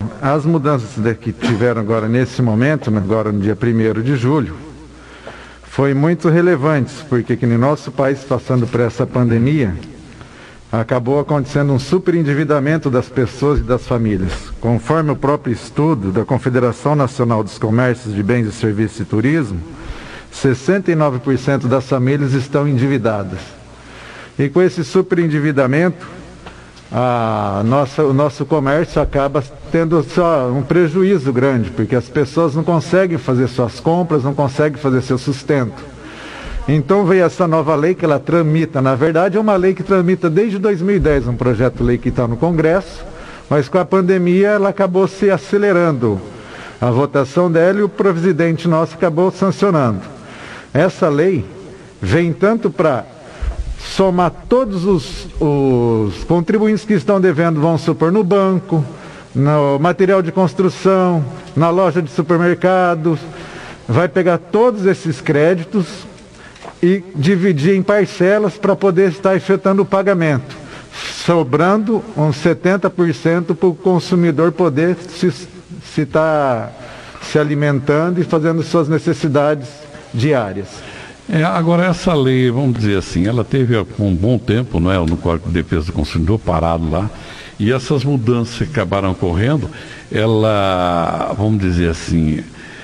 as mudanças que tiveram agora nesse momento, agora no dia 1º de julho, foi muito relevantes, porque que no nosso país, passando por essa pandemia, acabou acontecendo um superendividamento das pessoas e das famílias. Conforme o próprio estudo da Confederação Nacional dos Comércios de Bens e Serviços e Turismo, 69% das famílias estão endividadas. E com esse superendividamento, o nosso comércio acaba tendo só um prejuízo grande, porque as pessoas não conseguem fazer suas compras, não conseguem fazer seu sustento. Então veio essa nova lei que ela tramita, na verdade é uma lei que tramita desde 2010, um projeto de lei que está no Congresso, mas com a pandemia ela acabou se acelerando a votação dela e o presidente nosso acabou sancionando. Essa lei vem tanto para somar todos os contribuintes que estão devendo, vamos supor, no banco, no material de construção, na loja de supermercados, vai pegar todos esses créditos e dividir em parcelas para poder estar efetuando o pagamento, sobrando uns 70% para o consumidor poder se alimentando e fazendo suas necessidades diárias. Agora essa lei, vamos dizer assim, ela teve um bom tempo, não é, no Código de Defesa do Consumidor parado lá, e essas mudanças que acabaram ocorrendo, ela, vamos dizer assim,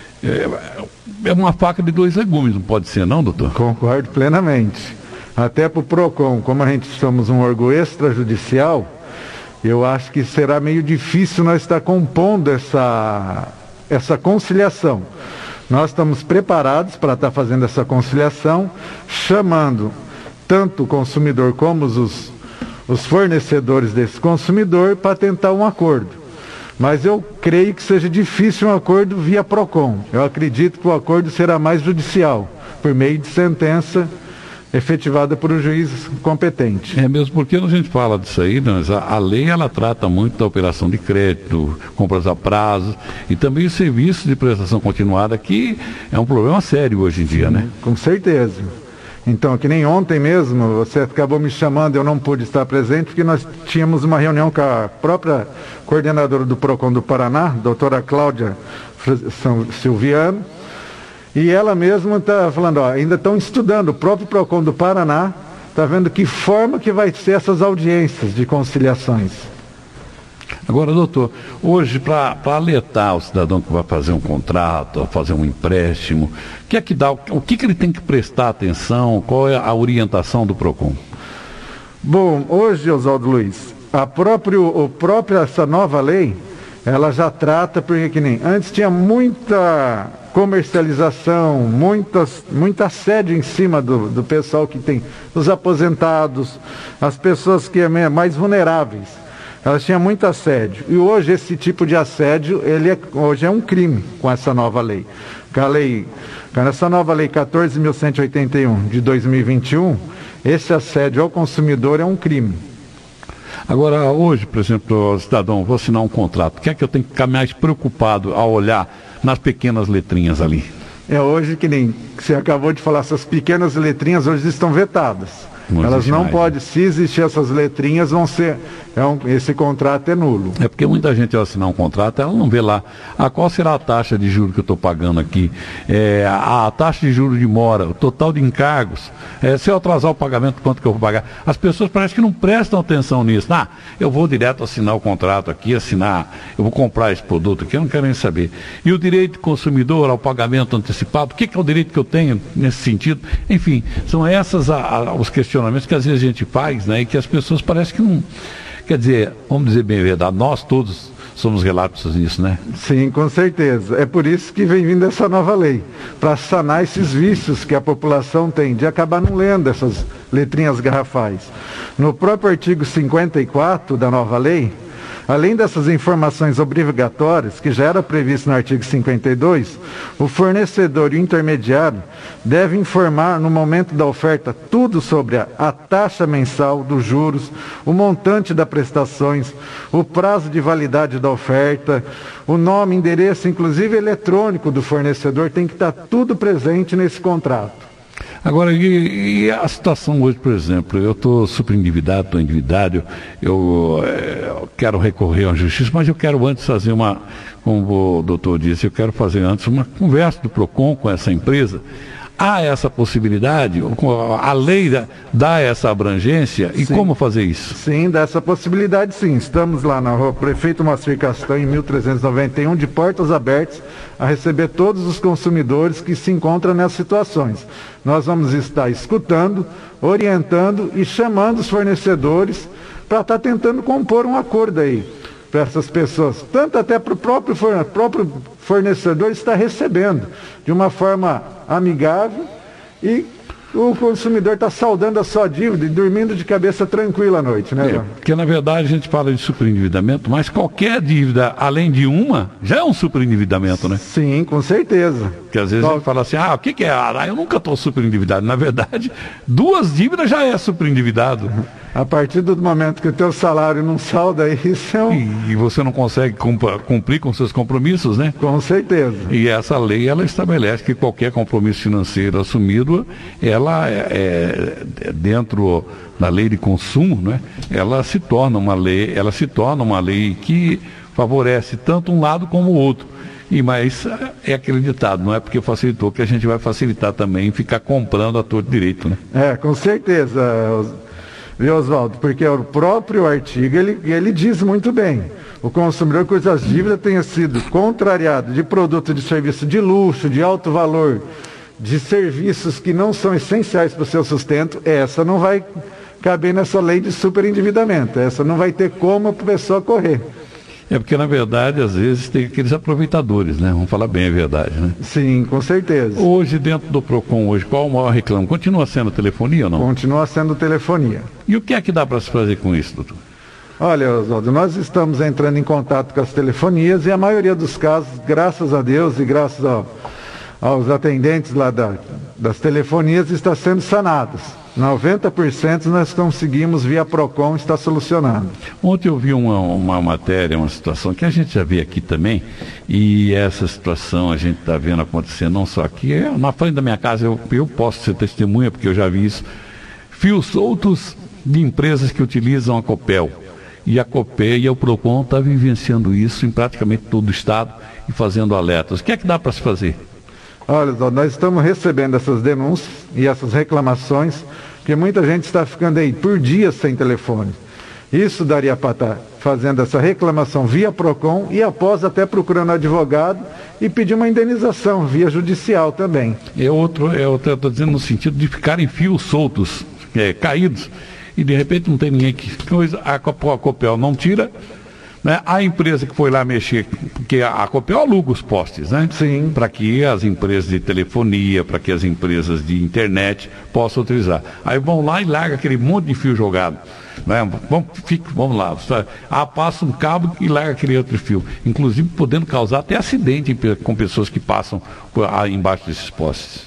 é uma faca de dois legumes, não pode ser não, doutor? Concordo plenamente. Até para o PROCON, como a gente somos um órgão extrajudicial, eu acho que será meio difícil nós estar compondo essa conciliação. Nós estamos preparados para estar fazendo essa conciliação, chamando tanto o consumidor como os fornecedores desse consumidor para tentar um acordo. Mas eu creio que seja difícil um acordo via PROCON. Eu acredito que o acordo será mais judicial, por meio de sentença efetivada por um juiz competente. É mesmo porque a gente fala disso aí, mas a lei ela trata muito da operação de crédito, compras a prazo e também o serviço de prestação continuada, que é um problema sério hoje em dia, né? Com certeza. Então, que nem ontem mesmo, você acabou me chamando, eu não pude estar presente, porque nós tínhamos uma reunião com a própria coordenadora do PROCON do Paraná, doutora Cláudia Silviano, e ela mesma está falando, ainda estão estudando, o próprio PROCON do Paraná está vendo que forma que vai ser essas audiências de conciliações. Agora, doutor, hoje, para alertar o cidadão que vai fazer um contrato, fazer um empréstimo, o que ele tem que prestar atenção, qual é a orientação do PROCON? Bom, hoje, Oswaldo Luiz, essa nova lei, ela já trata, porque que nem antes tinha muita comercialização, muita assédio em cima do pessoal que tem, os aposentados, as pessoas que é mais vulneráveis. Elas tinham muito assédio. E hoje esse tipo de assédio, hoje é um crime com essa nova lei. Essa nova lei 14.181 de 2021, esse assédio ao consumidor é um crime. Agora, hoje, por exemplo, cidadão, vou assinar um contrato. O que é que eu tenho que ficar mais preocupado ao olhar nas pequenas letrinhas ali? Hoje que nem você acabou de falar, essas pequenas letrinhas hoje estão vetadas. Elas não podem, se existir essas letrinhas, esse contrato é nulo. É porque muita gente ao assinar um contrato, ela não vê lá, qual será a taxa de juros que eu estou pagando aqui, a taxa de juros de mora, o total de encargos, se eu atrasar o pagamento, quanto que eu vou pagar. As pessoas parecem que não prestam atenção nisso. Eu vou direto assinar o contrato aqui, eu vou comprar esse produto aqui, eu não quero nem saber. E o direito do consumidor ao pagamento antecipado, o que é o direito que eu tenho nesse sentido? Enfim, são essas os questionamentos que às vezes a gente faz, né, e que as pessoas parecem que não... Quer dizer, vamos dizer bem a verdade, nós todos somos relapsos nisso, né? Sim, com certeza. É por isso que vem vindo essa nova lei, para sanar esses vícios que a população tem, de acabar não lendo essas letrinhas garrafais. No próprio artigo 54 da nova lei, além dessas informações obrigatórias, que já era previsto no artigo 52, o fornecedor e o intermediário devem informar no momento da oferta tudo sobre a taxa mensal dos juros, o montante das prestações, o prazo de validade da oferta, o nome, endereço, inclusive eletrônico do fornecedor, tem que estar tudo presente nesse contrato. Agora, e a situação hoje, por exemplo, eu estou super endividado, estou endividado, eu quero recorrer à justiça, mas eu quero antes fazer como o doutor disse, eu quero fazer antes uma conversa do PROCON com essa empresa. Há essa possibilidade? A lei dá essa abrangência? E sim. Como fazer isso? Sim, dá essa possibilidade sim. Estamos lá na rua Prefeito Moacir Castanho, em 1391, de portas abertas, a receber todos os consumidores que se encontram nessas situações. Nós vamos estar escutando, orientando e chamando os fornecedores para estar tentando compor um acordo aí para essas pessoas, tanto até para o próprio fornecedor estar recebendo de uma forma amigável e o consumidor está saldando a sua dívida e dormindo de cabeça tranquila à noite, né? Porque na verdade a gente fala de superendividamento, mas qualquer dívida além de uma já é um superendividamento, né? Sim, com certeza. Porque às vezes a gente fala assim, o que é? Eu nunca estou superendividado. Na verdade, 2 dívidas já é superendividado. A partir do momento que o teu salário não salda isso E você não consegue cumprir com seus compromissos, né? Com certeza. E essa lei, ela estabelece que qualquer compromisso financeiro assumido, ela dentro da lei de consumo, né? Ela se torna uma lei que favorece tanto um lado como o outro. Mas é acreditado, não é porque facilitou que a gente vai facilitar também ficar comprando a torto direito, né? Com certeza. Viu, Oswaldo? Porque o próprio artigo, ele diz muito bem. O consumidor cujas dívidas tenha sido contrariado de produto de serviço de luxo, de alto valor, de serviços que não são essenciais para o seu sustento, essa não vai caber nessa lei de superendividamento. Essa não vai ter como a pessoa correr. Porque, na verdade, às vezes tem aqueles aproveitadores, né? Vamos falar bem a verdade, né? Sim, com certeza. Hoje, dentro do PROCON, qual o maior reclamo? Continua sendo telefonia ou não? Continua sendo telefonia. E o que é que dá para se fazer com isso, doutor? Olha, Oswaldo, nós estamos entrando em contato com as telefonias e a maioria dos casos, graças a Deus e graças aos atendentes lá das telefonias, está sendo sanados. 90% nós conseguimos via PROCON, está solucionando. Ontem eu vi uma matéria, uma situação que a gente já vê aqui também, e essa situação a gente está vendo acontecer não só aqui, na frente da minha casa, eu posso ser testemunha, porque eu já vi isso, fios soltos de empresas que utilizam a Copel. E a Copel e o PROCON estão vivenciando isso em praticamente todo o estado e fazendo alertas. O que é que dá para se fazer? Olha, nós estamos recebendo essas denúncias e essas reclamações, porque muita gente está ficando aí por dias sem telefone. Isso daria para estar fazendo essa reclamação via PROCON e após até procurando advogado e pedir uma indenização via judicial também. Eu estou dizendo no sentido de ficarem fios soltos, caídos, e de repente não tem ninguém que coisa, a Copel não tira. Né? A empresa que foi lá mexer, porque a Copel aluga os postes, né? Sim. Para que as empresas de telefonia, para que as empresas de internet possam utilizar. Aí vão lá e largam aquele monte de fio jogado. Né? Vamos lá. Passa um cabo e larga aquele outro fio. Inclusive podendo causar até acidente com pessoas que passam embaixo desses postes.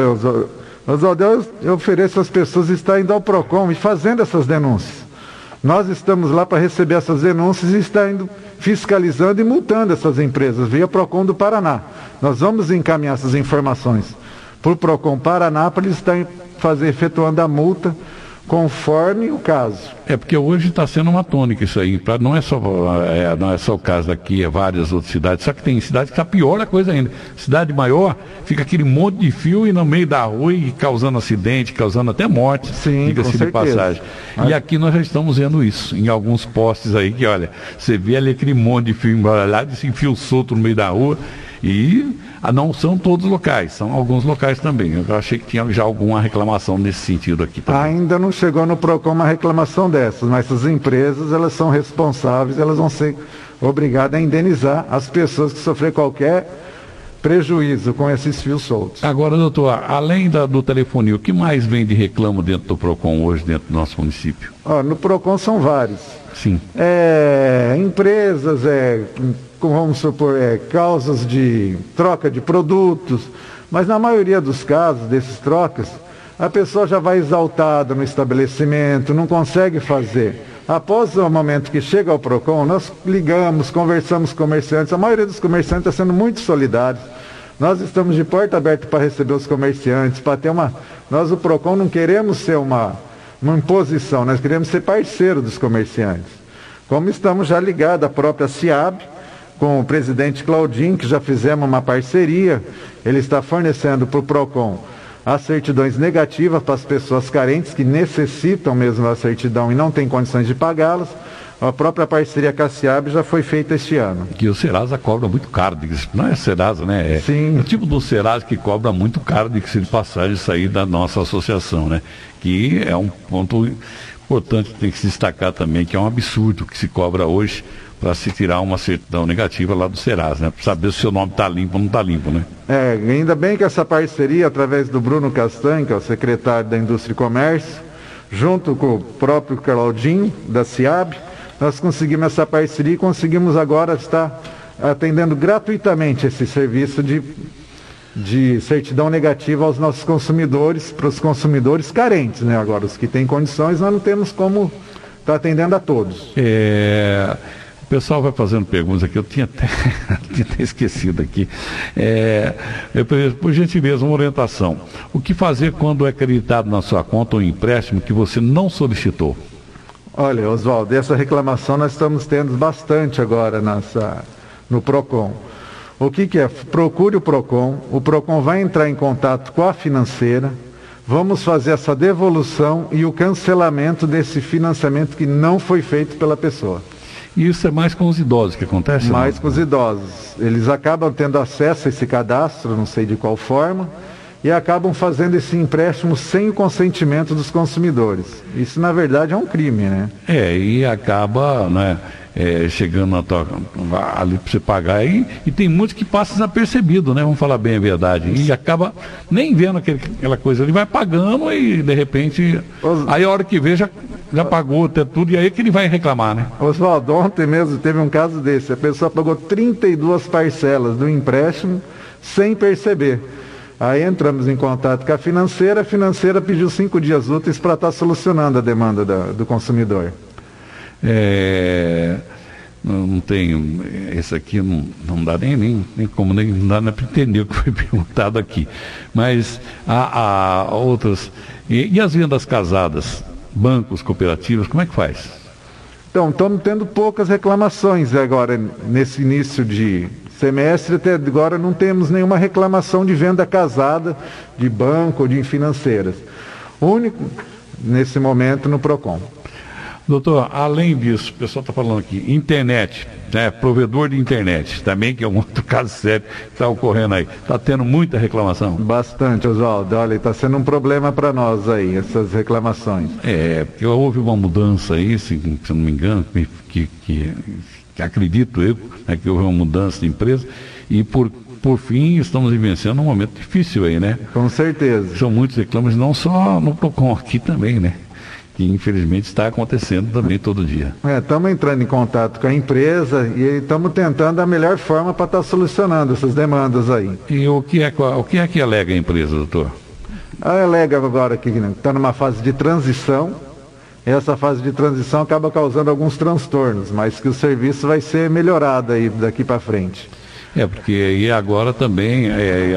Oswaldo, eu ofereço às pessoas estar indo ao PROCON e fazendo essas denúncias. Nós estamos lá para receber essas denúncias e estar indo fiscalizando e multando essas empresas via PROCON do Paraná. Nós vamos encaminhar essas informações para o PROCON Paraná para eles estarem efetuando a multa conforme o caso. Porque hoje está sendo uma tônica isso aí. Não é só o caso daqui, é várias outras cidades. Só que tem cidade que está pior a coisa ainda. Cidade maior, fica aquele monte de fio e no meio da rua e causando acidente, causando até morte. Sim, diga-se de passagem. E aqui nós já estamos vendo isso, em alguns postes aí, que olha, você vê ali aquele monte de fio embaralhado, esse fio solto no meio da rua. E não são todos os locais, são alguns locais também. Eu achei que tinha já alguma reclamação nesse sentido aqui também. Ainda não chegou no PROCON uma reclamação dessas, mas essas empresas, elas são responsáveis, elas vão ser obrigadas a indenizar as pessoas que sofrerem qualquer prejuízo com esses fios soltos. Agora, doutor, além do telefonia, o que mais vem de reclamo dentro do PROCON hoje, dentro do nosso município? No PROCON são vários. Sim. Empresas, vamos supor, causas de troca de produtos, mas na maioria dos casos dessas trocas, a pessoa já vai exaltada no estabelecimento, não consegue fazer. Após o momento que chega ao PROCON, nós ligamos, conversamos com comerciantes, a maioria dos comerciantes está sendo muito solidários, Nós estamos de porta aberta para receber os comerciantes, para ter uma... Nós, o PROCON, não queremos ser uma imposição, nós queremos ser parceiro dos comerciantes. Como estamos já ligados à própria SIAB, com o presidente Claudinho, que já fizemos uma parceria, ele está fornecendo para o PROCON as certidões negativas para as pessoas carentes que necessitam mesmo da certidão e não têm condições de pagá-las. A própria parceria com a SIAB já foi feita este ano. Que o Serasa cobra muito caro, não é Serasa, né? Sim. É o tipo do Serasa que cobra muito caro de passagem sair da nossa associação, né? Que é um ponto importante que tem que se destacar também, que é um absurdo que se cobra hoje para se tirar uma certidão negativa lá do Serasa, né? Para saber se o seu nome está limpo ou não está limpo, né? Ainda bem que essa parceria, através do Bruno Castanho, que é o secretário da Indústria e Comércio, junto com o próprio Claudinho, da SIAB, nós conseguimos essa parceria e conseguimos agora estar atendendo gratuitamente esse serviço de certidão negativa aos nossos consumidores, para os consumidores carentes, né? Agora, os que têm condições, nós não temos como estar atendendo a todos. O pessoal vai fazendo perguntas aqui, eu tinha até esquecido aqui. Por gentileza, uma orientação. O que fazer quando é acreditado na sua conta um empréstimo que você não solicitou? Olha, Oswaldo, essa reclamação nós estamos tendo bastante agora no PROCON. O que é? Procure o PROCON vai entrar em contato com a financeira, vamos fazer essa devolução e o cancelamento desse financiamento que não foi feito pela pessoa. E isso é mais com os idosos que acontece? Mais com os idosos. Eles acabam tendo acesso a esse cadastro, não sei de qual forma, e acabam fazendo esse empréstimo sem o consentimento dos consumidores. Isso, na verdade, é um crime, né? E acaba, né, chegando ali para você pagar, e tem muitos que passam desapercebido, né? Vamos falar bem a verdade. E acaba nem vendo aquela coisa ali, vai pagando e, de repente, aí a hora que vê, já pagou até tudo, e aí é que ele vai reclamar, né? Oswaldo, ontem mesmo teve um caso desse. A pessoa pagou 32 parcelas do empréstimo sem perceber. Aí entramos em contato com a financeira pediu 5 dias úteis para estar solucionando a demanda do consumidor. Não tem, esse aqui não dá nem como, não dá para entender o que foi perguntado aqui. Mas há outras. E as vendas casadas, bancos, cooperativas, como é que faz? Então, estamos tendo poucas reclamações agora, nesse início de semestre, até agora não temos nenhuma reclamação de venda casada, de banco ou de financeiras. Único, nesse momento, no PROCON. Doutor, além disso, o pessoal está falando aqui, internet, né, provedor de internet, também que é um outro caso sério que está ocorrendo aí. Está tendo muita reclamação? Bastante, Oswaldo. Olha, está sendo um problema para nós aí, essas reclamações. Porque houve uma mudança aí, se não me engano, que acredito eu, né, que houve uma mudança de empresa, e por fim estamos vivenciando um momento difícil aí, né? Com certeza. São muitos reclames, não só no PROCON, aqui também, né? Que infelizmente está acontecendo também todo dia. Estamos entrando em contato com a empresa e estamos tentando a melhor forma para estar solucionando essas demandas aí. E o que é que alega a empresa, doutor? Ela alega agora que está numa fase de transição. Essa fase de transição acaba causando alguns transtornos, mas que o serviço vai ser melhorado aí daqui para frente. Porque aí agora também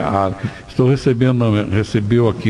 recebeu aqui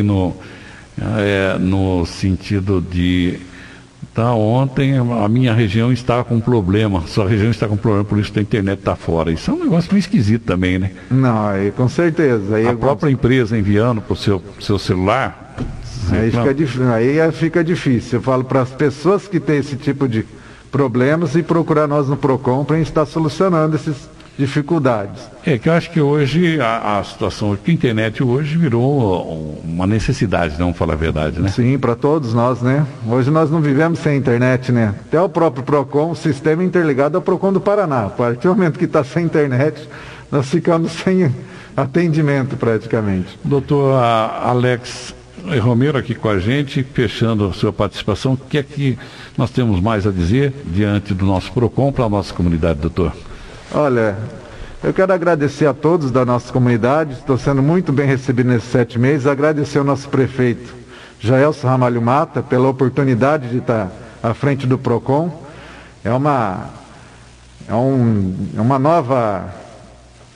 no sentido de ontem a minha região está com problema, sua região está com problema, por isso a internet está fora. Isso é um negócio meio esquisito também, né? Não, com certeza. Aí a própria empresa enviando para o seu celular. Aí fica difícil. Eu falo para as pessoas que têm esse tipo de problemas e procurar nós no PROCON para a gente estar solucionando essas dificuldades. Que eu acho que hoje a situação que a internet hoje virou uma necessidade, vamos falar a verdade, né? Sim, para todos nós, né? Hoje nós não vivemos sem internet, né? Até o próprio PROCON, o sistema interligado ao PROCON do Paraná. A partir do momento que está sem internet, nós ficamos sem atendimento praticamente. Doutor Alex Romero aqui com a gente, fechando a sua participação. O que é que nós temos mais a dizer diante do nosso PROCON para a nossa comunidade, doutor? Olha, eu quero agradecer a todos da nossa comunidade, estou sendo muito bem recebido nesses 7 meses, agradecer ao nosso prefeito Jaelson Ramalho Mata pela oportunidade de estar à frente do PROCON. É uma nova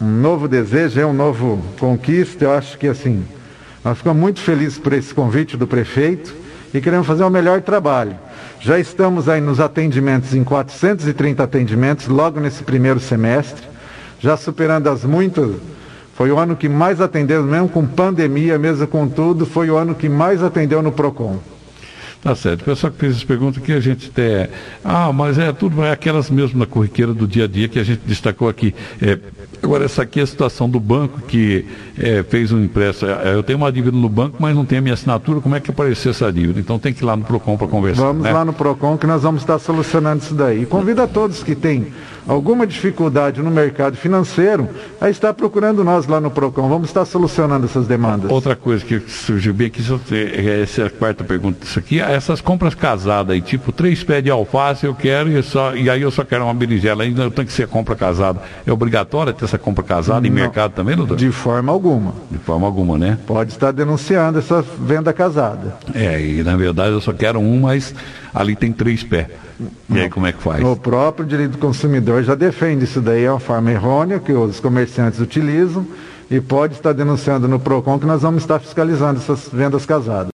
novo desejo, é um novo conquista. Eu acho que assim, nós ficamos muito felizes por esse convite do prefeito e queremos fazer o melhor trabalho. Já estamos aí nos atendimentos, em 430 atendimentos, logo nesse primeiro semestre, já superando as muitas. Foi o ano que mais atendeu, mesmo com pandemia, mesmo com tudo, foi o ano que mais atendeu no PROCON. Tá certo. O pessoal que fez as perguntas aqui, a gente até... mas tudo é aquelas mesmo na corriqueira do dia a dia que a gente destacou aqui. Agora, essa aqui é a situação do banco que fez um empréstimo. Eu tenho uma dívida no banco, mas não tenho a minha assinatura. Como é que apareceu essa dívida? Então tem que ir lá no PROCON para conversar. Vamos lá no PROCON que nós vamos estar solucionando isso daí. E convido a todos que têm alguma dificuldade no mercado financeiro a estar procurando nós lá no PROCON. Vamos estar solucionando essas demandas. Outra coisa que surgiu bem aqui, essa é a quarta pergunta disso aqui, essas compras casadas aí, tipo 3 pés de alface eu quero e aí eu só quero uma berinjela, ainda tem que ser compra casada. É obrigatório ter essa compra casada em mercado também, doutor? De forma alguma. De forma alguma, né? Pode estar denunciando essa venda casada. E na verdade eu só quero um, mas ali tem 3 pés. E aí como é que faz? O próprio direito do consumidor já defende isso daí, é uma forma errônea que os comerciantes utilizam e pode estar denunciando no PROCON que nós vamos estar fiscalizando essas vendas casadas.